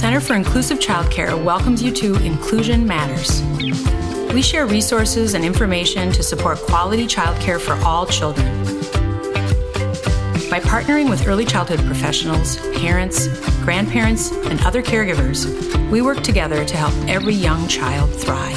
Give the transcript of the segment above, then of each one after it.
Center for Inclusive Childcare welcomes you to Inclusion Matters. We share resources and information to support quality childcare for all children. By partnering with early childhood professionals, parents, grandparents, and other caregivers, we work together to help every young child thrive.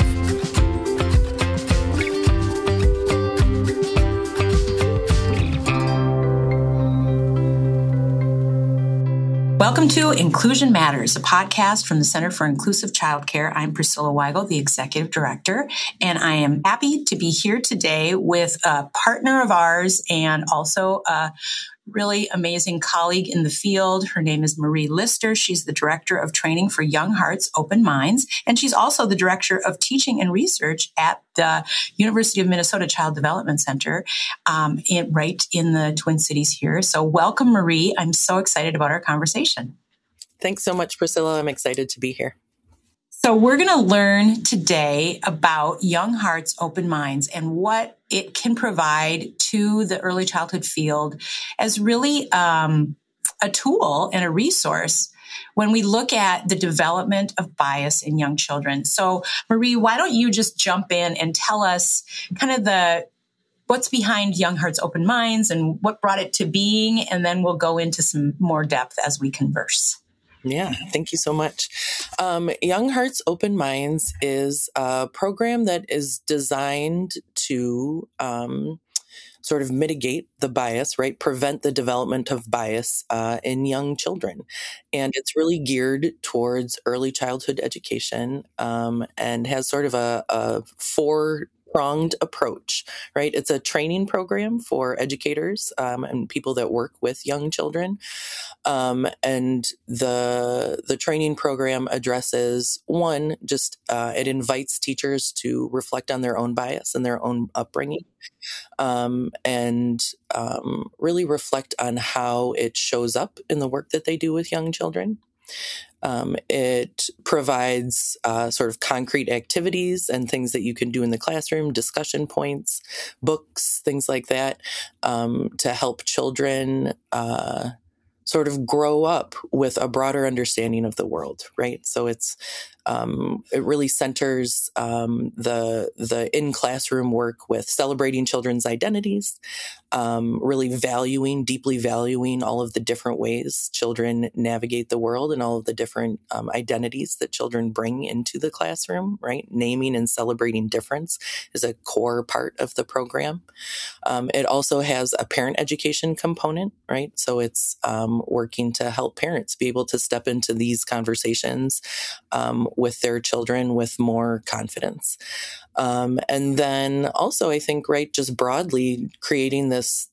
Welcome to Inclusion Matters, a podcast from the Center for Inclusive Childcare. I'm Priscilla Weigel, the Executive Director, and I am happy to be here today with a partner of ours and also a really amazing colleague in the field. Her name is Marie Lister. She's the Director of Training for Young Hearts, Open Minds, and she's also the Director of Teaching and Research at the University of Minnesota Child Development Center, right in the Twin Cities here. So welcome, Marie. I'm so excited about our conversation. Thanks so much, Priscilla. I'm excited to be here. So we're going to learn today about Young Hearts, Open Minds and what it can provide to the early childhood field as really a tool and a resource when we look at the development of bias in young children. So Marie, why don't you just jump in and tell us kind of what's behind Young Hearts, Open Minds and what brought it to being, and then we'll go into some more depth as we converse. Yeah, thank you so much. Young Hearts, Open Minds is a program that is designed to sort of mitigate the bias, right? Prevent the development of bias in young children. And it's really geared towards early childhood education and has sort of a four-pronged approach, right? It's a training program for educators and people that work with young children. And the training program addresses one, just it invites teachers to reflect on their own bias and their own upbringing, and really reflect on how it shows up in the work that they do with young children. It provides sort of concrete activities and things that you can do in the classroom, discussion points, books, things like that, to help children sort of grow up with a broader understanding of the world, right? So it really centers the in-classroom work with celebrating children's identities, really deeply valuing all of the different ways children navigate the world and all of the different identities that children bring into the classroom, right? Naming and celebrating difference is a core part of the program. It also has a parent education component, right? So it's working to help parents be able to step into these conversations with their children with more confidence. And then also, I think, right, just broadly creating this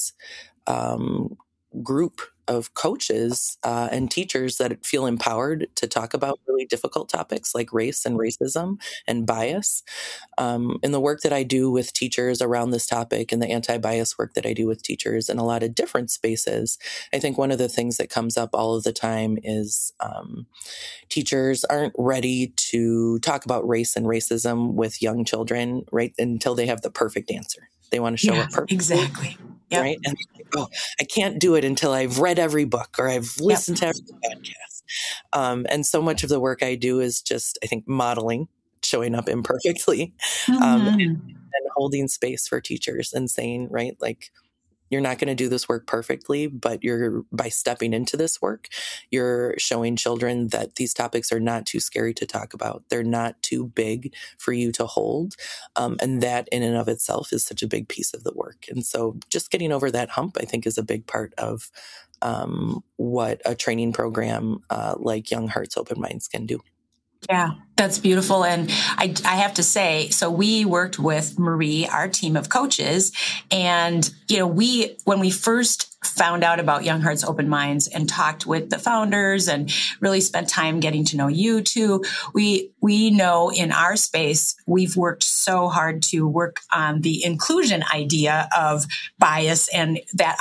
group of coaches and teachers that feel empowered to talk about really difficult topics like race and racism and bias. In the work that I do with teachers around this topic and the anti-bias work that I do with teachers in a lot of different spaces, I think one of the things that comes up all of the time is teachers aren't ready to talk about race and racism with young children, right, until they have the perfect answer. They want to show it perfectly. Exactly. Yep. Right. And I can't do it until I've read every book or I've listened to every podcast. And so much of the work I do is just, I think, modeling, showing up imperfectly, and holding space for teachers and saying, right, like, you're not going to do this work perfectly, but by stepping into this work, you're showing children that these topics are not too scary to talk about. They're not too big for you to hold. And that in and of itself is such a big piece of the work. And so just getting over that hump, I think, is a big part of what a training program like Young Hearts, Open Minds can do. Yeah, that's beautiful. And I have to say, so we worked with Marie, our team of coaches, and, when we first found out about Young Hearts, Open Minds and talked with the founders and really spent time getting to know you too, we know in our space, we've worked so hard to work on the inclusion idea of bias and that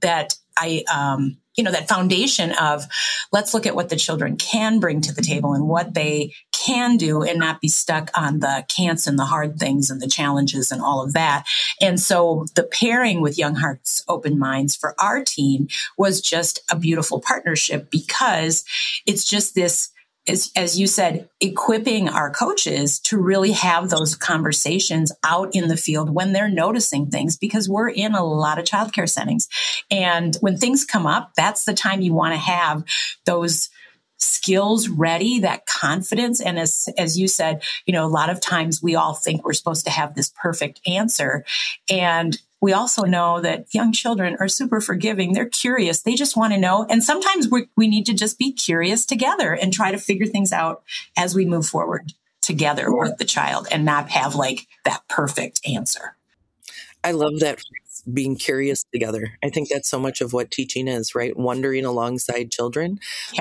foundation of let's look at what the children can bring to the table and what they can do and not be stuck on the can'ts and the hard things and the challenges and all of that. And so the pairing with Young Hearts, Open Minds for our team was just a beautiful partnership because it's just this as you said, equipping our coaches to really have those conversations out in the field when they're noticing things, because we're in a lot of childcare settings. And when things come up, that's the time you want to have those skills ready, that confidence. And as you said, a lot of times we all think we're supposed to have this perfect answer. And we also know that young children are super forgiving. They're curious. They just want to know. And sometimes we need to just be curious together and try to figure things out as we move forward together with the child, and not have like that perfect answer. I love that phrase, being curious together. I think that's so much of what teaching is, right? Wondering alongside children,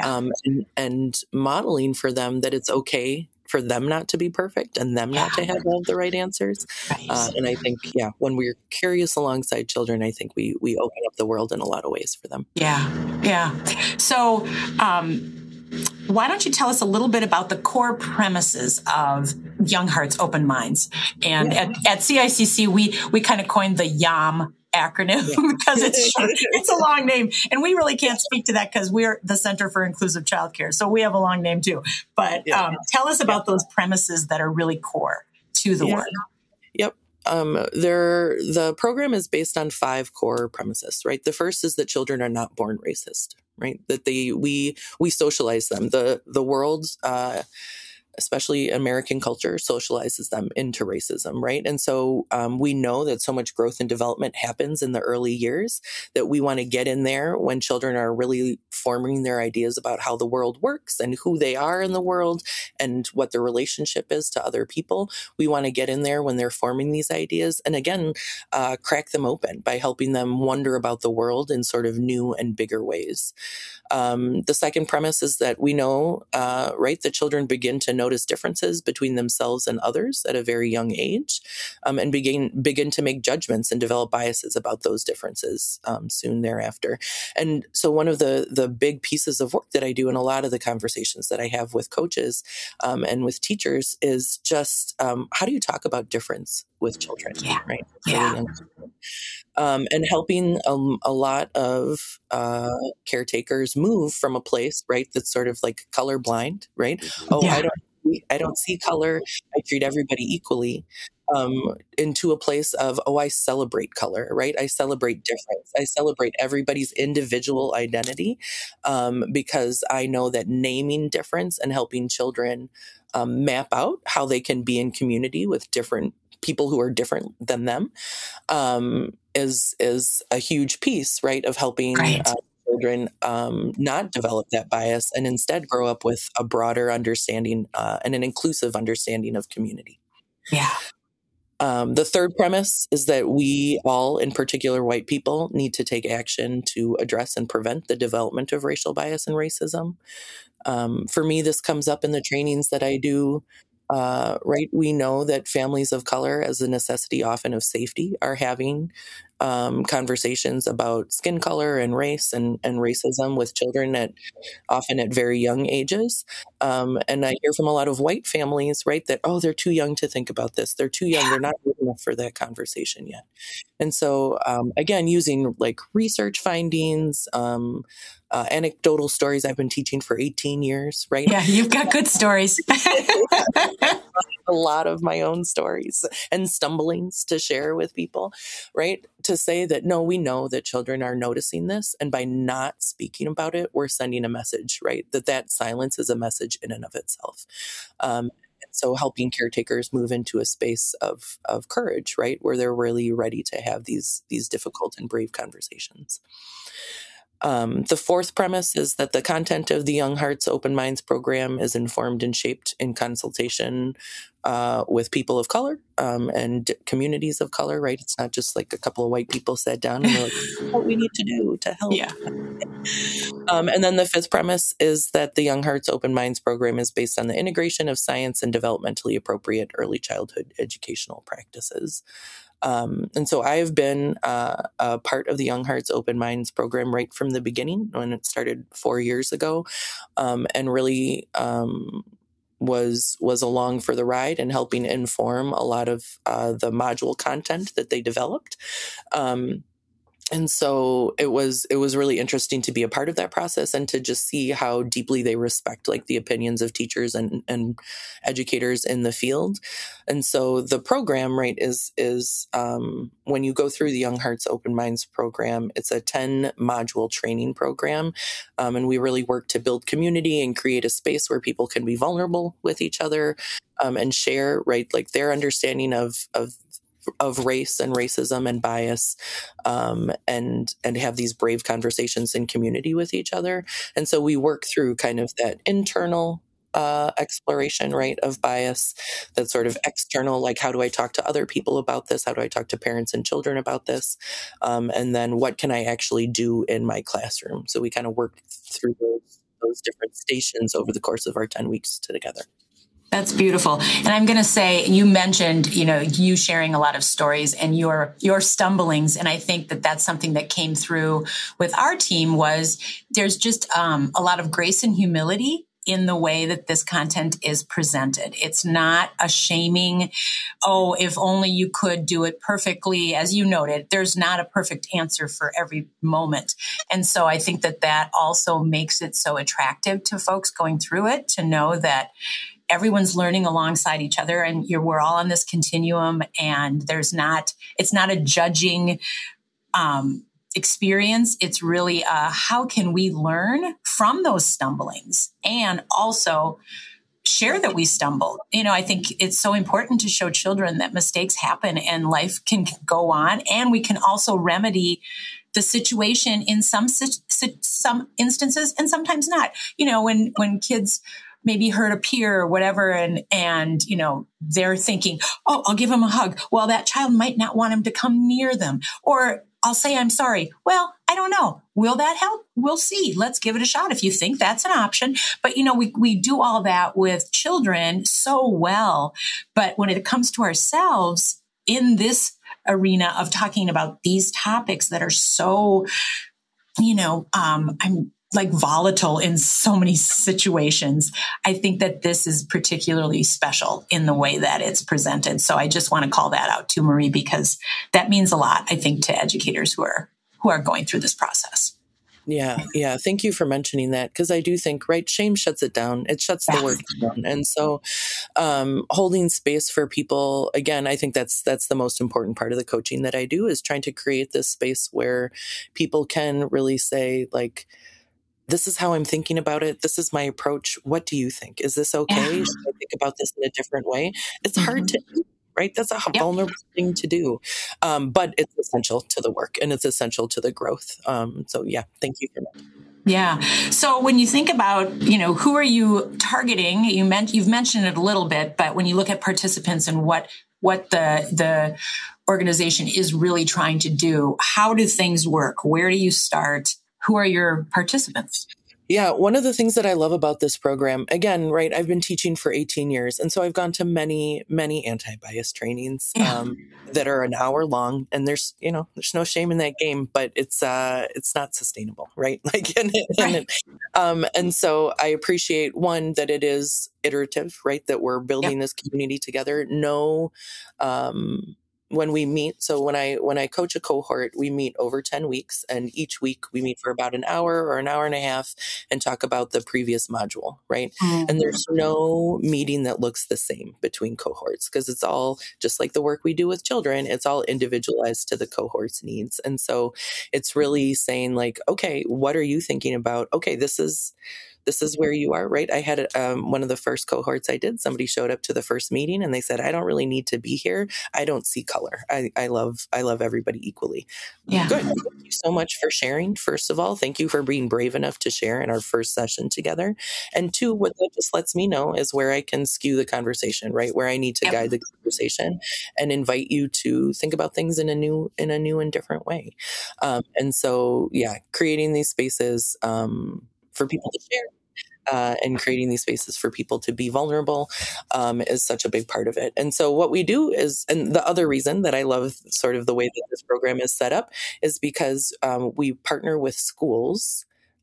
and modeling for them that it's okay for them not to be perfect and them not to have all the right answers. Right. And I think, when we're curious alongside children, I think we open up the world in a lot of ways for them. Yeah. So, why don't you tell us a little bit about the core premises of Young Hearts, Open Minds? And at CICC, we kind of coined the YAM acronym because it's short. It's a long name. And we really can't speak to that because we're the Center for Inclusive Childcare. So we have a long name too. But tell us about those premises that are really core to the work. Yep. The program is based on 5 core premises, right? The first is that children are not born racist, right? That we socialize them. The world's, especially American culture, socializes them into racism, right? And so we know that so much growth and development happens in the early years that we want to get in there when children are really forming their ideas about how the world works and who they are in the world and what their relationship is to other people. We want to get in there when they're forming these ideas and, again, crack them open by helping them wonder about the world in sort of new and bigger ways. The second premise is that we know, right, that children begin to notice differences between themselves and others at a very young age, and begin to make judgments and develop biases about those differences soon thereafter. And so one of the big pieces of work that I do in a lot of the conversations that I have with coaches and with teachers is just how do you talk about difference with children, right? And helping a lot of caretakers move from a place, right, that's sort of like colorblind, right? I don't see color. I treat everybody equally. Into a place of, I celebrate color, right? I celebrate difference. I celebrate everybody's individual identity because I know that naming difference and helping children map out how they can be in community with different people who are different than them is a huge piece, right, of helping children not develop that bias and instead grow up with a broader understanding and an inclusive understanding of community. The third premise is that we all, in particular white people, need to take action to address and prevent the development of racial bias and racism. For me, this comes up in the trainings that I do. Right, we know that families of color, as a necessity often of safety, are having conversations about skin color and race and racism with children often at very young ages. And I hear from a lot of white families, right, that, they're too young to think about this. They're too young. They're not old enough for that conversation yet. And so, again, using like research findings, anecdotal stories. I've been teaching for 18 years, right? Yeah, you've got good stories. A lot of my own stories and stumblings to share with people, right? To say that, no, we know that children are noticing this. And by not speaking about it, we're sending a message, right? That silence is a message in and of itself. So helping caretakers move into a space of courage, right? Where they're really ready to have these difficult and brave conversations. The fourth premise is that the content of the Young Hearts, Open Minds program is informed and shaped in consultation with people of color and communities of color, right? It's not just like a couple of white people sat down and were like, what we need to do to help. And then the fifth premise is that the Young Hearts, Open Minds program is based on the integration of science and developmentally appropriate early childhood educational practices. And so I've been a part of the Young Hearts Open Minds program right from the beginning when it started 4 years ago, and really was along for the ride and helping inform a lot of the module content that they developed. And so it was really interesting to be a part of that process and to just see how deeply they respect like the opinions of teachers and educators in the field. And so the program, right, is when you go through the Young Hearts Open Minds program, it's a 10 module training program. And we really work to build community and create a space where people can be vulnerable with each other, and share, right, like their understanding of race and racism and bias, and have these brave conversations in community with each other. And so we work through kind of that internal exploration, right, of bias, that sort of external, like how do I talk to other people about this? How do I talk to parents and children about this? And then what can I actually do in my classroom? So we kind of work through those different stations over the course of our 10 weeks together. That's beautiful. And I'm going to say, you mentioned, you sharing a lot of stories and your stumblings. And I think that that's something that came through with our team was there's just a lot of grace and humility in the way that this content is presented. It's not a shaming, oh, if only you could do it perfectly. As you noted, there's not a perfect answer for every moment. And so I think that also makes it so attractive to folks going through it, to know that everyone's learning alongside each other and we're all on this continuum, and it's not a judging experience. It's really how can we learn from those stumblings and also share that we stumbled. I think it's so important to show children that mistakes happen and life can go on, and we can also remedy the situation in some instances and sometimes not. When kids maybe hurt a peer or whatever, and they're thinking, oh, I'll give him a hug. Well, that child might not want him to come near them. Or I'll say, I'm sorry. Well, I don't know. Will that help? We'll see. Let's give it a shot if you think that's an option. But, we do all that with children so well. But when it comes to ourselves in this arena of talking about these topics that are so, I'm like volatile in so many situations, I think that this is particularly special in the way that it's presented. So I just want to call that out to Marie, because that means a lot, I think, to educators who are going through this process. Yeah. Thank you for mentioning that, because I do think, right, shame shuts it down. It shuts the work down. And so holding space for people, again, I think that's the most important part of the coaching that I do, is trying to create this space where people can really say, like, this is how I'm thinking about it. This is my approach. What do you think? Is this okay? Yeah. Should I think about this in a different way? It's hard to do, right? That's a vulnerable thing to do. But it's essential to the work and it's essential to the growth. So yeah, thank you for that. Yeah. So when you think about, who are you targeting? You've mentioned it a little bit, but when you look at participants and what the organization is really trying to do, how do things work? Where do you start? Who are your participants? Yeah, one of the things that I love about this program, again, right, I've been teaching for 18 years. And so I've gone to many, many anti-bias trainings that are an hour long. And there's no shame in that game, but it's not sustainable, right? And so I appreciate, one, that it is iterative, right? That we're building this community together. When we meet, so when I coach a cohort, we meet over 10 weeks, and each week we meet for about an hour or an hour and a half and talk about the previous module, right? Mm-hmm. And there's no meeting that looks the same between cohorts, because it's all just like the work we do with children. It's all individualized to the cohort's needs. And so it's really saying, like, okay, what are you thinking about? Okay, this is where you are, right? I had one of the first cohorts I did, somebody showed up to the first meeting and they said, I don't really need to be here. I don't see color. I love everybody equally. Yeah. Good. Thank you so much for sharing. First of all, thank you for being brave enough to share in our first session together. And two, what that just lets me know is where I can skew the conversation, right? Where I need to guide the conversation and invite you to think about things in a new and different way. And so, yeah, creating these spaces, for people to share, and creating these spaces for people to be vulnerable, is such a big part of it. And so what we do is, and the other reason that I love sort of the way that this program is set up is because we partner with schools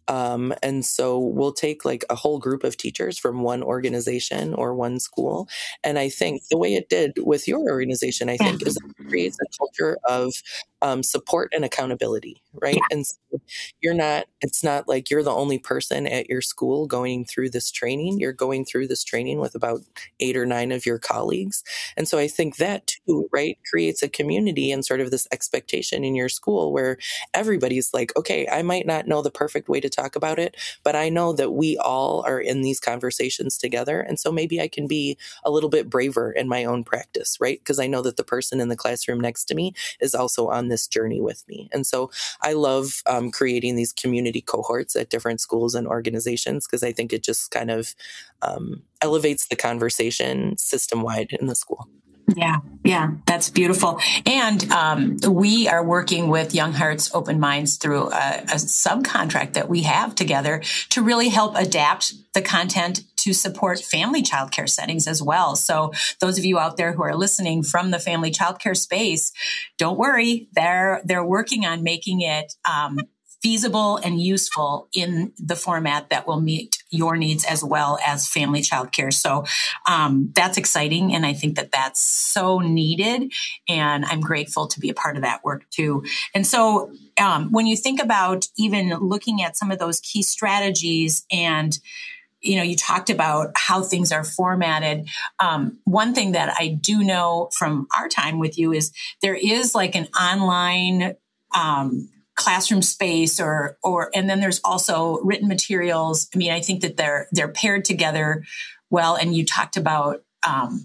And so we'll take like a whole group of teachers from one organization or one school. And I think the way it did with your organization, I think, is that it creates a culture of support and accountability, right? And so it's not like you're the only person at your school going through this training. You're going through this training with about 8 or 9 of your colleagues. And so I think that too, right, creates a community and sort of this expectation in your school where everybody's like, okay, I might not know the perfect way to talk about it, but I know that we all are in these conversations together. And so maybe I can be a little bit braver in my own practice, right? Because I know that the person in the classroom next to me is also on this journey with me. And so I love creating these community cohorts at different schools and organizations because I think it just kind of elevates the conversation system-wide in the school. Yeah, that's beautiful. And we are working with Young Hearts Open Minds through a subcontract that we have together to really help adapt the content to support family childcare settings as well. So those of you out there who are listening from the family childcare space, don't worry, they're working on making it feasible and useful in the format that will meet your needs as well as family childcare. So that's exciting. And I think that that's so needed. And I'm grateful to be a part of that work too. And so when you think about even looking at some of those key strategies and you talked about how things are formatted. One thing that I do know from our time with you is there is like an online classroom space and then there's also written materials. I mean, I think that they're paired together well. And you talked about, kind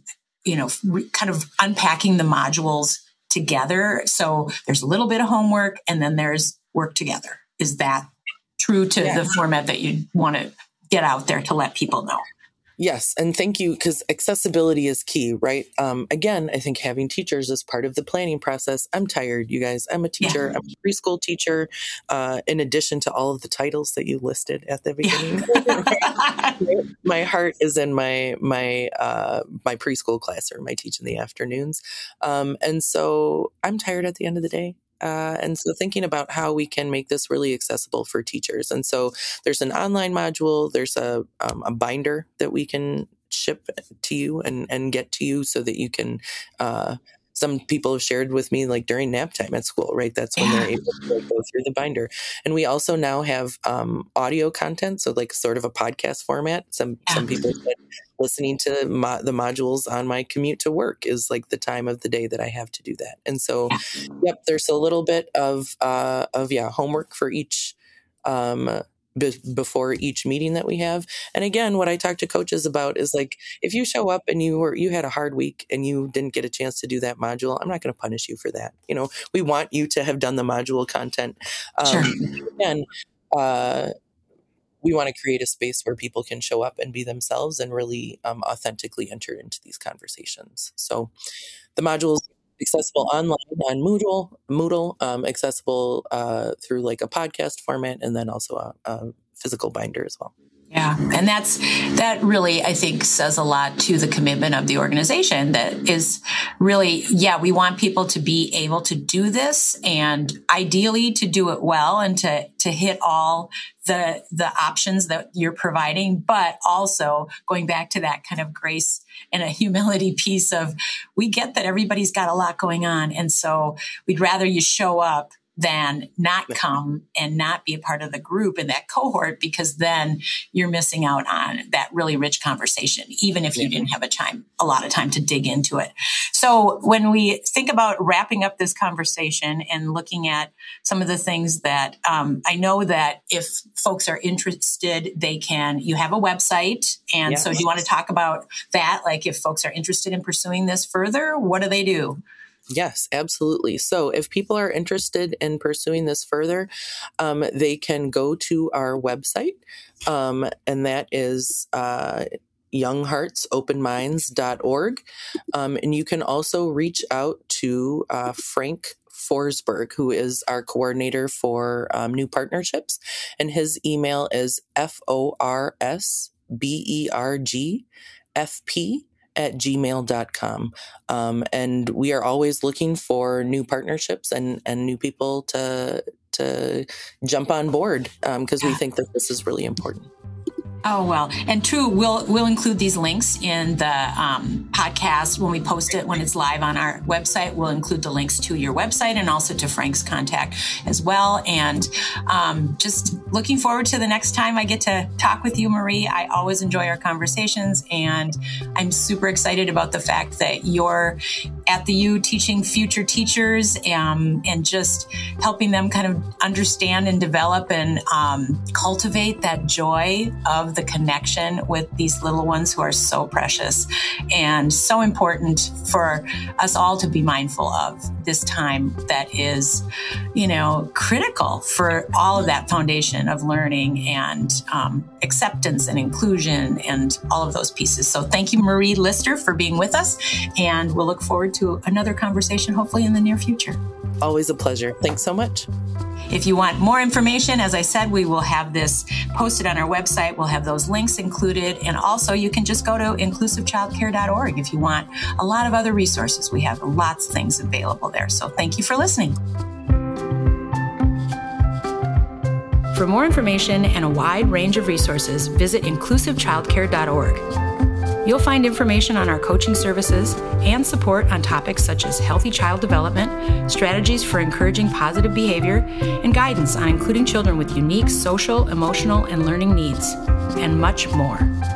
of unpacking the modules together. So there's a little bit of homework and then there's work together. Is that true to the format that you want to get out there to let people know? Yes. And thank you, because accessibility is key, right? Again, I think having teachers is part of the planning process. I'm tired, you guys. I'm a teacher. I'm a preschool teacher, in addition to all of the titles that you listed at the beginning. My heart is in my preschool classroom. I teach in the afternoons. And so I'm tired at the end of the day. And so thinking about how we can make this really accessible for teachers. And so there's an online module, there's a binder that we can ship to you and get to you so that you can, some people have shared with me like during nap time at school, right? That's when they're able to go through the binder. And we also now have audio content. So like sort of a podcast format. Some people said listening to the modules on my commute to work is like the time of the day that I have to do that. And so, there's a little bit of homework for each, before each meeting that we have. And again, what I talk to coaches about is like, if you show up and you had a hard week and you didn't get a chance to do that module, I'm not going to punish you for that. We want you to have done the module content. Sure. Again, we want to create a space where people can show up and be themselves and really authentically enter into these conversations. So the modules accessible online on Moodle, accessible through like a podcast format, and then also a physical binder as well. Yeah. And that really, I think, says a lot to the commitment of the organization that is really, we want people to be able to do this and ideally to do it well and to hit all the options that you're providing, but also going back to that kind of grace and a humility piece of, we get that everybody's got a lot going on. And so we'd rather you show up than not come and not be a part of the group in that cohort, because then you're missing out on that really rich conversation, even if you didn't have a lot of time to dig into it. So when we think about wrapping up this conversation and looking at some of the things that I know that if folks are interested, you have a website. And so do you want to talk about that? Like if folks are interested in pursuing this further, what do they do? Yes, absolutely. So if people are interested in pursuing this further, they can go to our website, and that is youngheartsopenminds.org. And you can also reach out to Frank Forsberg, who is our coordinator for new partnerships. And his email is FORSBERG FP @gmail.com. And we are always looking for new partnerships and new people to jump on board because we think that this is really important. Oh, well, and true, we'll include these links in the podcast when we post it, when it's live on our website. We'll include the links to your website and also to Frank's contact as well. And just looking forward to the next time I get to talk with you, Marie. I always enjoy our conversations, and I'm super excited about the fact that you're at the U teaching future teachers and just helping them kind of understand and develop and cultivate that joy of the connection with these little ones who are so precious and so important for us all to be mindful of this time that is, critical for all of that foundation of learning and acceptance and inclusion and all of those pieces. So thank you, Marie Lister, for being with us, and we'll look forward to another conversation, hopefully in the near future. Always a pleasure. Thanks so much. If you want more information, as I said, we will have this posted on our website. We'll have those links included. And also you can just go to inclusivechildcare.org if you want a lot of other resources. We have lots of things available there. So thank you for listening. For more information and a wide range of resources, visit inclusivechildcare.org. You'll find information on our coaching services and support on topics such as healthy child development, strategies for encouraging positive behavior, and guidance on including children with unique social, emotional, and learning needs, and much more.